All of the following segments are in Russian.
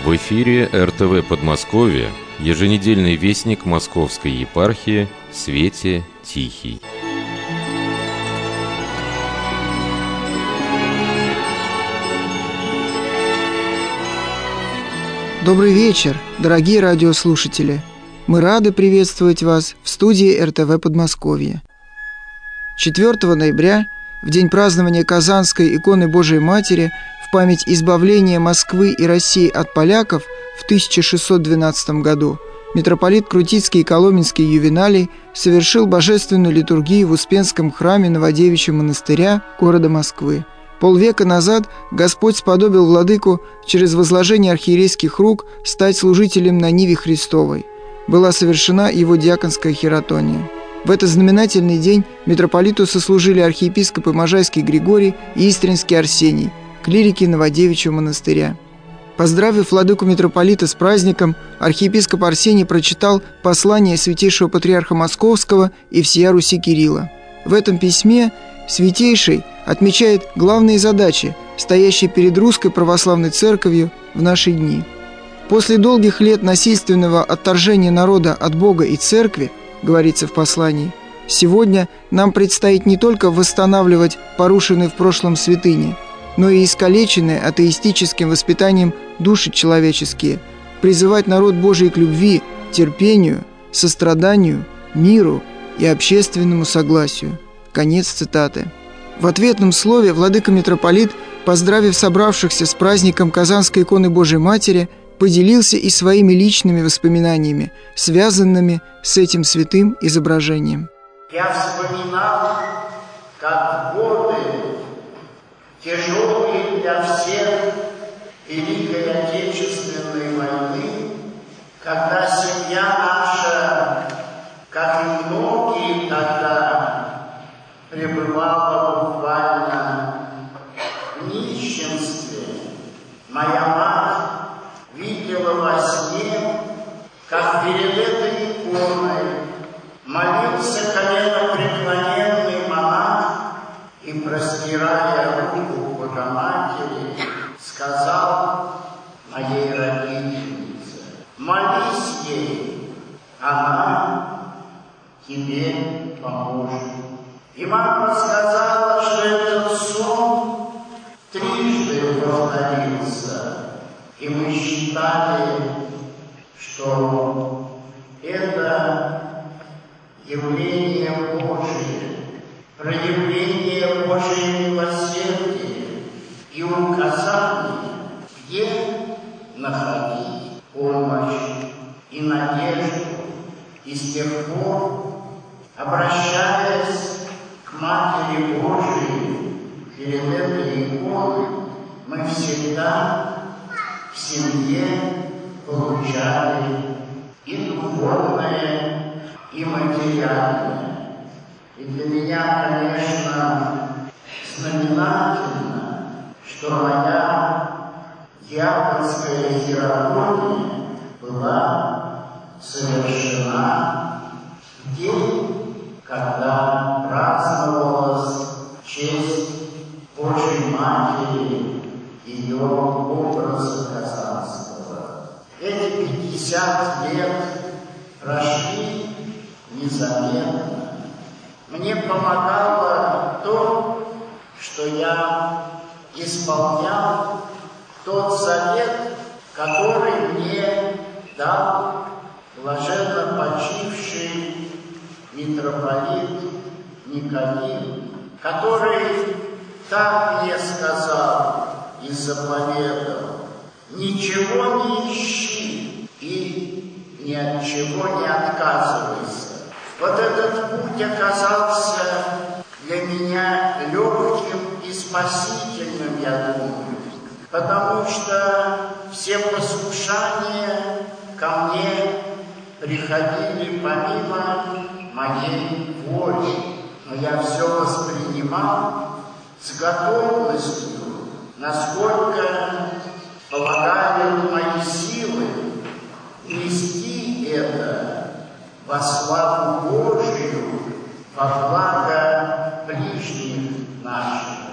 В эфире РТВ Подмосковье, еженедельный вестник Московской епархии «Свете Тихий». Добрый вечер, дорогие радиослушатели! Мы рады приветствовать вас в студии РТВ Подмосковье. 4 ноября, в день празднования Казанской иконы Божией Матери, в память избавления Москвы и России от поляков в 1612 году, митрополит Крутицкий и Коломенский Ювеналий совершил божественную литургию в Успенском храме Новодевичьего монастыря города Москвы. Полвека назад Господь сподобил владыку через возложение архиерейских рук стать служителем на ниве Христовой. Была совершена его диаконская хиротония. В этот знаменательный день митрополиту сослужили архиепископы Можайский Григорий и Истринский Арсений, клирики Новодевичьего монастыря. Поздравив владыку митрополита с праздником, архиепископ Арсений прочитал послание святейшего патриарха Московского и всея Руси Кирилла. В этом письме Святейший отмечает главные задачи, стоящие перед Русской Православной Церковью в наши дни. После долгих лет насильственного отторжения народа от Бога и Церкви, говорится в послании, сегодня нам предстоит не только восстанавливать порушенные в прошлом святыни, но и искалеченные атеистическим воспитанием души человеческие, призывать народ Божий к любви, терпению, состраданию, миру и общественному согласию. Конец цитаты. В ответном слове владыка-митрополит, поздравив собравшихся с праздником Казанской иконы Божией Матери, поделился и своими личными воспоминаниями, связанными с этим святым изображением. Я вспоминал, как годы, тяжелые для всех Великой Отечественной войны, когда семья наша, как и многие тогда, пребывала буквально в нищенстве. Моя мать видела во сне, как перед этой иконой молился коленопреклоненный монах и, простирая руку к Богоматери, сказал моей родительнице: молись ей, она тебе поможет. И мама сказала, что этот сон трижды повторился, и мы считали, что это явление Божие, проявление Божьего милосердия и указание, где находить помощь и надежду. И с тех пор, обращаясь к Матери Божией перед этой иконой, мы всегда в семье получали и духовное, и материальное. И для меня, конечно, знаменательно, что моя диаконская хиротония была совершена в день, когда праздновалась честь Божьей Матери, ее образа Казанского. Эти 50 лет прошли незаметно. Мне помогало то, что я исполнял тот завет, который мне дал блаженно почивший митрополит Никодим, который так мне сказал и заповедал: ничего не ищи и ни от чего не отказывайся. Вот этот путь оказался для меня легким и спасительным, я думаю, потому что все послушания ко мне приходили помимо моей воли, но я все воспринимал с готовностью, насколько полагают мои силы нести это во славу Божию, во благо ближних наших.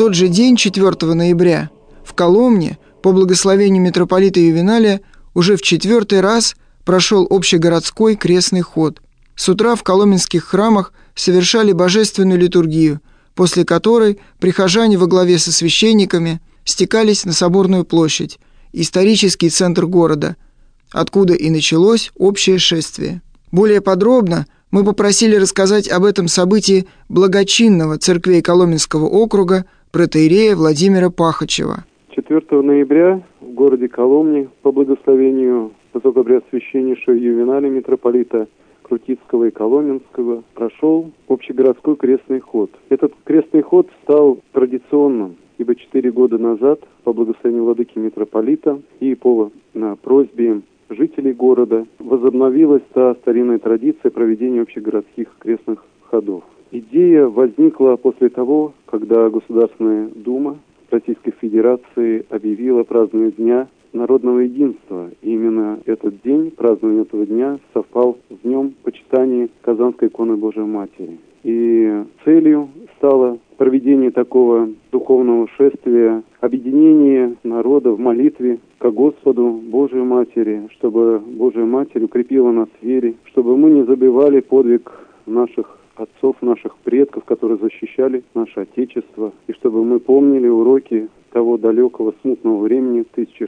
тот же день, 4 ноября, в Коломне, по благословению митрополита Ювеналия, уже в 4-й раз прошел общегородской крестный ход. С утра в коломенских храмах совершали божественную литургию, после которой прихожане во главе со священниками стекались на Соборную площадь, исторический центр города, откуда и началось общее шествие. Более подробно мы попросили рассказать об этом событии благочинного церквей Коломенского округа протоиерея Владимира Пахачева. 4 ноября в городе Коломне по благословению высокопреосвященнейшего Ювеналия митрополита Крутицкого и Коломенского прошел общегородской крестный ход. Этот крестный ход стал традиционным, ибо 4 года назад по благословению владыки митрополита и по просьбе жителей города возобновилась та старинная традиция проведения общегородских крестных ходов. Идея возникла после того, когда Государственная Дума Российской Федерации объявила празднование Дня народного единства. И именно этот день, празднование этого дня, совпал с днем почитания Казанской иконы Божией Матери. И целью стало проведение такого духовного шествия, объединение народа в молитве ко Господу Божией Матери, чтобы Божия Матерь укрепила нас в вере, чтобы мы не забывали подвиг наших отцов, наших предков, которые защищали наше Отечество, и чтобы мы помнили уроки того далекого смутного времени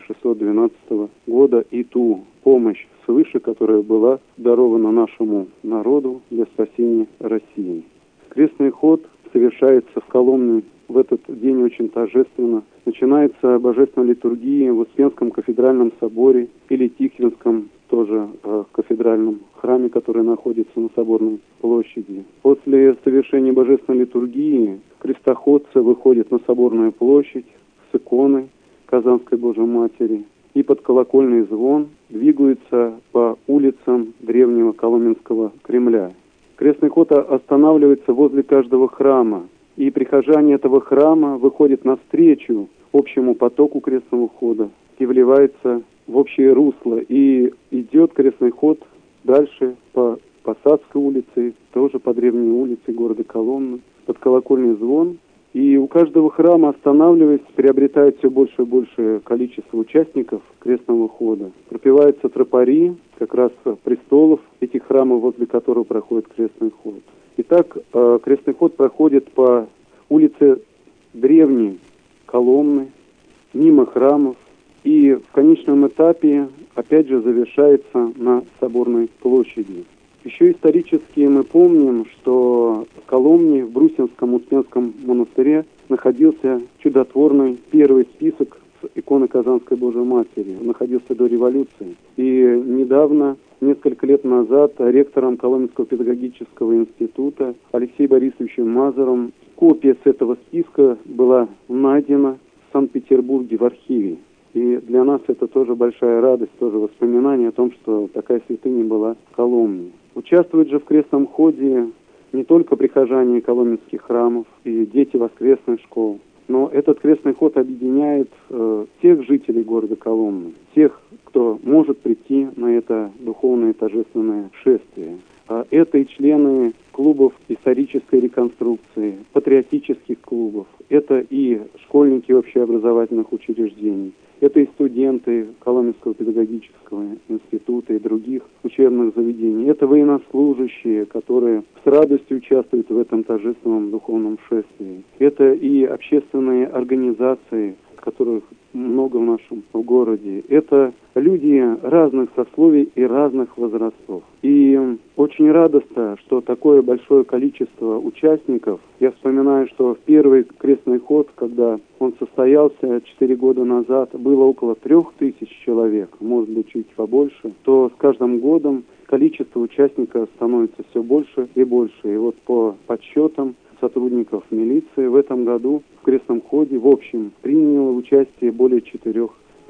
1612 года и ту помощь свыше, которая была дарована нашему народу для спасения России. Крестный ход совершается в Коломне в этот день очень торжественно. Начинается божественная литургия в Успенском кафедральном соборе или Тихвинском тоже кафедральном храме, который находится на Соборной площади. После совершения божественной литургии крестоходцы выходят на Соборную площадь с иконой Казанской Божией Матери и под колокольный звон двигаются по улицам древнего Коломенского Кремля. Крестный ход останавливается возле каждого храма, и прихожане этого храма выходят навстречу общему потоку крестного хода и вливается в общее русло. И идет крестный ход дальше по Посадской улице, тоже по древней улице города Коломны, под колокольный звон. И у каждого храма, останавливаясь, приобретает все больше и больше количество участников крестного хода. Пропеваются тропари, как раз престолов этих храмов, возле которых проходит крестный ход. Итак, крестный ход проходит по улице древней Коломны, мимо храмов, и в конечном этапе, опять же, завершается на Соборной площади. Еще исторически мы помним, что в Коломне, в Брусинском Успенском монастыре, находился чудотворный первый список с иконы Казанской Божией Матери. Он находился до революции. И недавно, несколько лет назад, ректором Коломенского педагогического института Алексеем Борисовичем Мазуром копия с этого списка была найдена в Санкт-Петербурге в архиве. И для нас это тоже большая радость, тоже воспоминание о том, что такая святыня была в Коломне. Участвуют же в крестном ходе не только прихожане коломенских храмов и дети воскресных школ, но этот крестный ход объединяет всех жителей города Коломны, тех, кто может прийти на это духовное торжественное шествие. Это и члены клубов исторической реконструкции, патриотических клубов, это и школьники общеобразовательных учреждений, это и студенты Коломенского педагогического института и других учебных заведений, это военнослужащие, которые с радостью участвуют в этом торжественном духовном шествии, это и общественные организации, которых много в нашем городе. Это люди разных сословий и разных возрастов. И очень радостно, что такое большое количество участников. Я вспоминаю, что в первый крестный ход, когда он состоялся 4 года назад, было около 3000 человек, может быть, чуть побольше, то с каждым годом количество участников становится все больше и больше. И вот по подсчетам сотрудников милиции в этом году в крестном ходе в общем приняло участие более 4000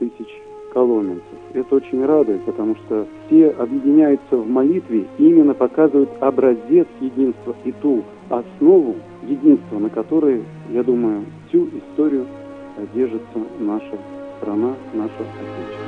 коломенцев. Это очень радует, потому что все объединяются в молитве и именно показывают образец единства и ту основу единства, на которой, я думаю, всю историю держится наша страна, наше Отечество.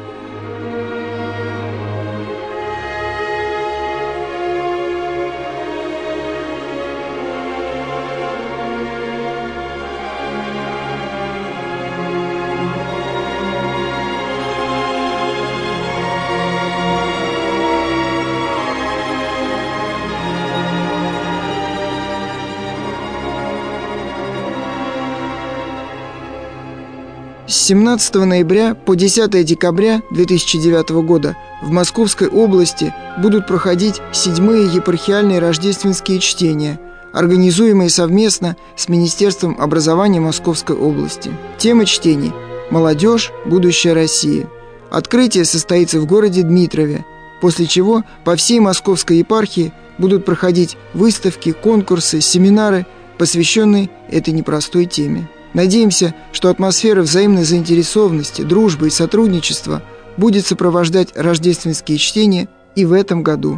17 ноября по 10 декабря 2009 года в Московской области будут проходить 7-е епархиальные рождественские чтения, организуемые совместно с Министерством образования Московской области. Тема чтений – «Молодежь. Будущее России». Открытие состоится в городе Дмитрове, после чего по всей Московской епархии будут проходить выставки, конкурсы, семинары, посвященные этой непростой теме. Надеемся, что атмосфера взаимной заинтересованности, дружбы и сотрудничества будет сопровождать рождественские чтения и в этом году.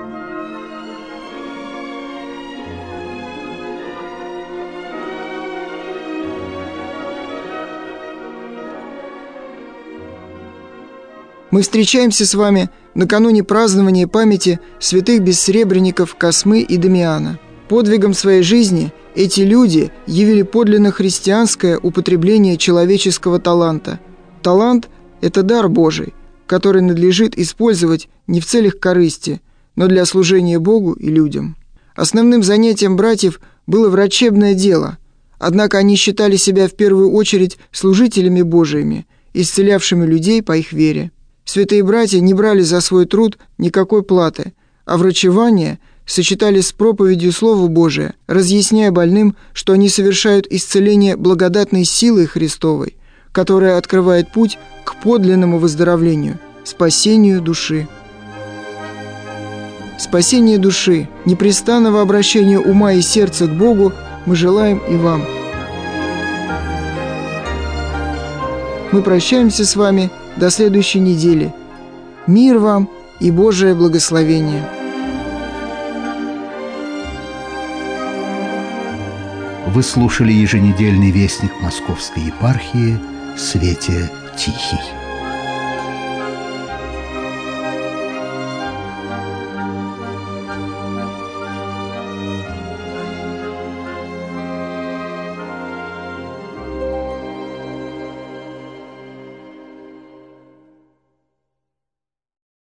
Мы встречаемся с вами накануне празднования памяти святых бессребренников Космы и Дамиана. Подвигом своей жизни эти люди явили подлинно христианское употребление человеческого таланта. Талант – это дар Божий, который надлежит использовать не в целях корысти, но для служения Богу и людям. Основным занятием братьев было врачебное дело, однако они считали себя в первую очередь служителями Божиими, исцелявшими людей по их вере. Святые братья не брали за свой труд никакой платы, а врачевание сочетали с проповедью Слова Божия, разъясняя больным, что они совершают исцеление благодатной силой Христовой, которая открывает путь к подлинному выздоровлению, спасению души. Спасение души, непрестанного обращения ума и сердца к Богу мы желаем и вам. Мы прощаемся с вами до следующей недели. Мир вам и Божие благословение. Вы слушали еженедельный вестник Московской епархии «Свете Тихий».